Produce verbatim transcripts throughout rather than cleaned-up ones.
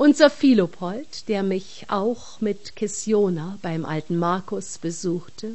Unser Philopold, der mich auch mit Kessiona beim alten Markus besuchte,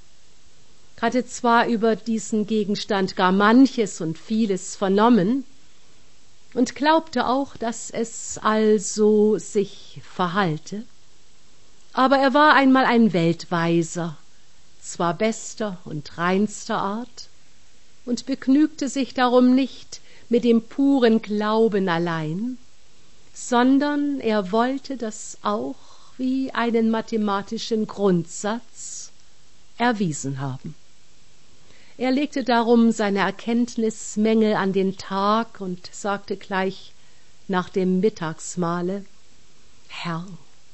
hatte zwar über diesen Gegenstand gar manches und vieles vernommen und glaubte auch, dass es also sich verhalte, aber er war einmal ein Weltweiser, zwar bester und reinster Art, und begnügte sich darum nicht mit dem puren Glauben allein, sondern er wollte das auch wie einen mathematischen Grundsatz erwiesen haben. Er legte darum seine Erkenntnismängel an den Tag und sagte gleich nach dem Mittagsmahle: Herr,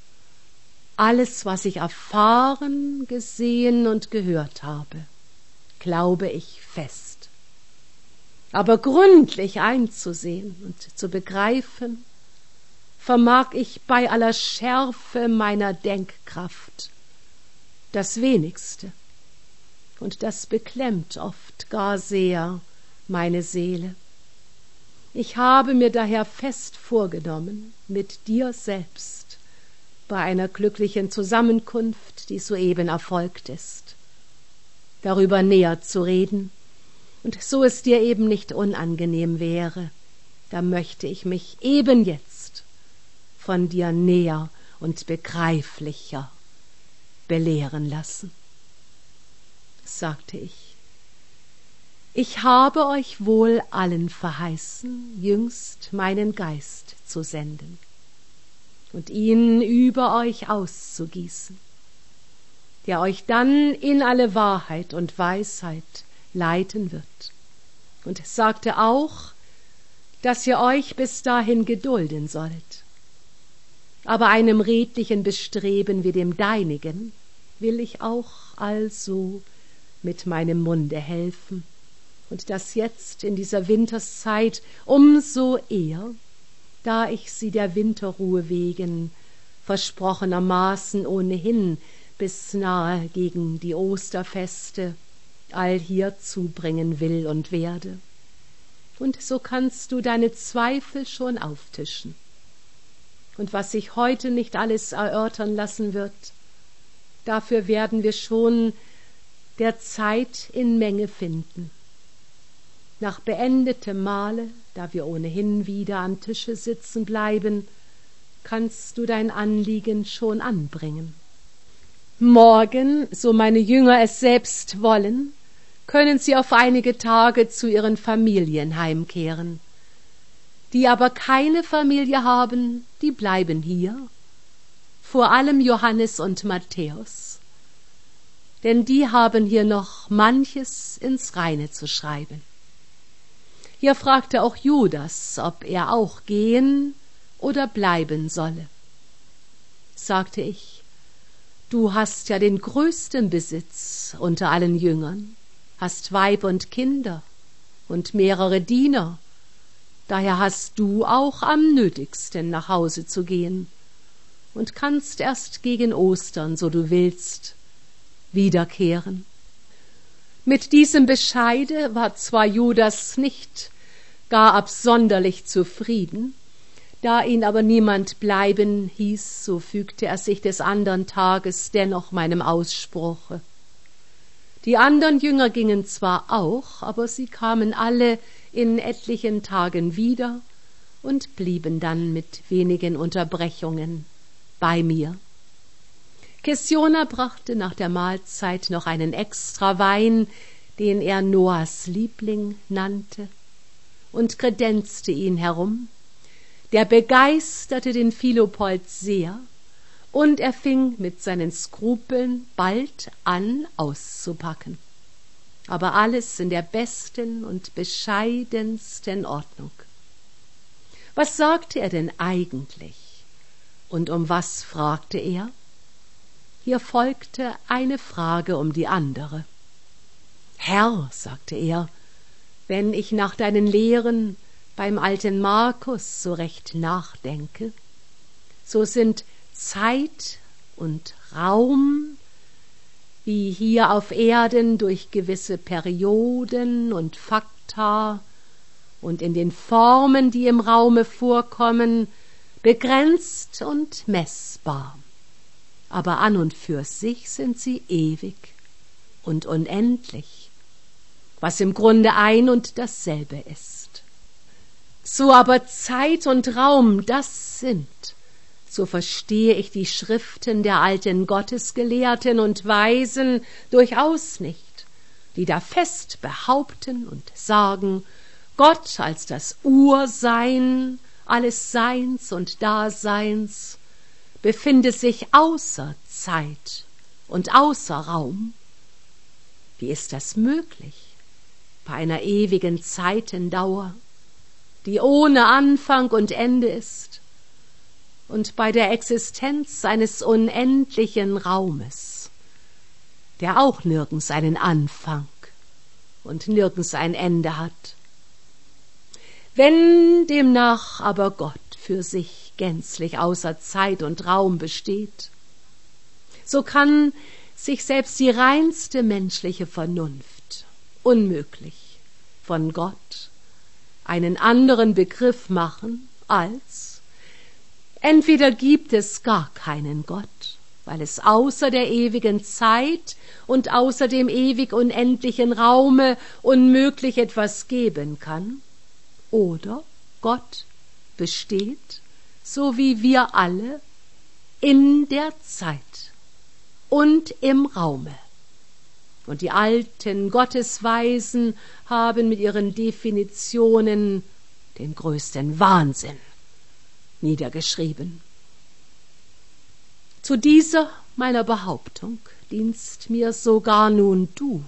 alles, was ich erfahren, gesehen und gehört habe, glaube ich fest. Aber gründlich einzusehen und zu begreifen, vermag ich bei aller Schärfe meiner Denkkraft das wenigste, und das beklemmt oft gar sehr meine Seele. Ich habe mir daher fest vorgenommen, mit dir selbst bei einer glücklichen Zusammenkunft, die soeben erfolgt ist, darüber näher zu reden, und so es dir eben nicht unangenehm wäre, da möchte ich mich eben jetzt von dir näher und begreiflicher belehren lassen. Sagte ich: Ich habe euch wohl allen verheißen, jüngst meinen Geist zu senden und ihn über euch auszugießen, der euch dann in alle Wahrheit und Weisheit leiten wird, und sagte auch, dass ihr euch bis dahin gedulden sollt. Aber einem redlichen Bestreben wie dem deinigen will ich auch also mit meinem Munde helfen, und das jetzt in dieser Winterszeit umso eher, da ich sie der Winterruhe wegen versprochenermaßen ohnehin bis nahe gegen die Osterfeste allhier zubringen will und werde. Und so kannst du deine Zweifel schon auftischen. Und was sich heute nicht alles erörtern lassen wird, dafür werden wir schon der Zeit in Menge finden. Nach beendetem Mahle, da wir ohnehin wieder am Tische sitzen bleiben, kannst du dein Anliegen schon anbringen. Morgen, so meine Jünger es selbst wollen, können sie auf einige Tage zu ihren Familien heimkehren. Die aber keine Familie haben, die bleiben hier, vor allem Johannes und Matthäus, denn die haben hier noch manches ins Reine zu schreiben. Hier fragte auch Judas, ob er auch gehen oder bleiben solle. Sagte ich: Du hast ja den größten Besitz unter allen Jüngern, hast Weib und Kinder und mehrere Diener, daher hast du auch am nötigsten nach Hause zu gehen und kannst erst gegen Ostern, so du willst, wiederkehren. Mit diesem Bescheide war zwar Judas nicht gar absonderlich zufrieden, da ihn aber niemand bleiben hieß, so fügte er sich des andern Tages dennoch meinem Ausspruche. Die andern Jünger gingen zwar auch, aber sie kamen alle in etlichen Tagen wieder und blieben dann mit wenigen Unterbrechungen bei mir. Kessiona brachte nach der Mahlzeit noch einen extra Wein, den er Noahs Liebling nannte, und kredenzte ihn herum. Der begeisterte den Philopold sehr, und er fing mit seinen Skrupeln bald an auszupacken. Aber alles in der besten und bescheidensten Ordnung. Was sagte er denn eigentlich? Und um was fragte er? Hier folgte eine Frage um die andere. Herr, sagte er, wenn ich nach deinen Lehren beim alten Markus so recht nachdenke, so sind Zeit und Raum wie hier auf Erden durch gewisse Perioden und Fakta und in den Formen, die im Raume vorkommen, begrenzt und messbar, aber an und für sich sind sie ewig und unendlich, was im Grunde ein und dasselbe ist. So aber Zeit und Raum das sind, so verstehe ich die Schriften der alten Gottesgelehrten und Weisen durchaus nicht, die da fest behaupten und sagen, Gott als das Ursein alles Seins und Daseins befinde sich außer Zeit und außer Raum. Wie ist das möglich bei einer ewigen Zeitendauer, die ohne Anfang und Ende ist, und bei der Existenz eines unendlichen Raumes, der auch nirgends einen Anfang und nirgends ein Ende hat? Wenn demnach aber Gott für sich gänzlich außer Zeit und Raum besteht, so kann sich selbst die reinste menschliche Vernunft unmöglich von Gott einen anderen Begriff machen als: entweder gibt es gar keinen Gott, weil es außer der ewigen Zeit und außer dem ewig unendlichen Raume unmöglich etwas geben kann, oder Gott besteht, so wie wir alle, in der Zeit und im Raume. Und die alten Gottesweisen haben mit ihren Definitionen den größten Wahnsinn niedergeschrieben. Zu dieser meiner Behauptung dienst mir sogar nun du,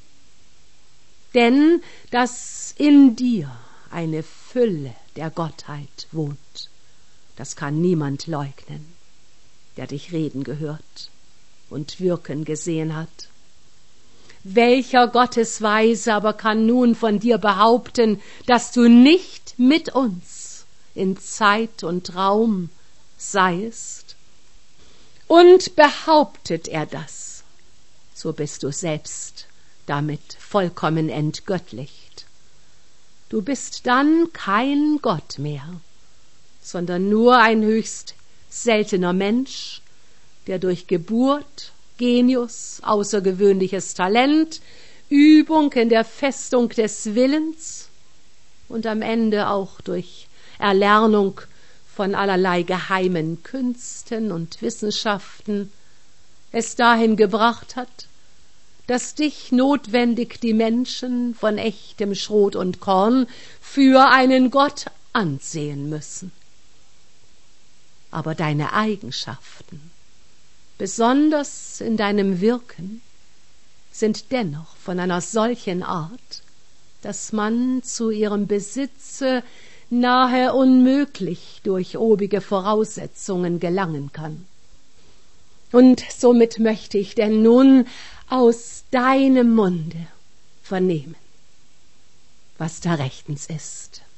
denn dass in dir eine Fülle der Gottheit wohnt, das kann niemand leugnen, der dich reden gehört und wirken gesehen hat. Welcher Gottesweise aber kann nun von dir behaupten, dass du nicht mit uns in Zeit und Raum seiest? Und behauptet er das, so bist du selbst damit vollkommen entgöttlicht. Du bist dann kein Gott mehr, sondern nur ein höchst seltener Mensch, der durch Geburt, Genius, außergewöhnliches Talent, Übung in der Festung des Willens und am Ende auch durch Erlernung von allerlei geheimen Künsten und Wissenschaften es dahin gebracht hat, dass dich notwendig die Menschen von echtem Schrot und Korn für einen Gott ansehen müssen. Aber deine Eigenschaften, besonders in deinem Wirken, sind dennoch von einer solchen Art, dass man zu ihrem Besitze nahe unmöglich durch obige Voraussetzungen gelangen kann. Und somit möchte ich denn nun aus deinem Munde vernehmen, was da rechtens ist.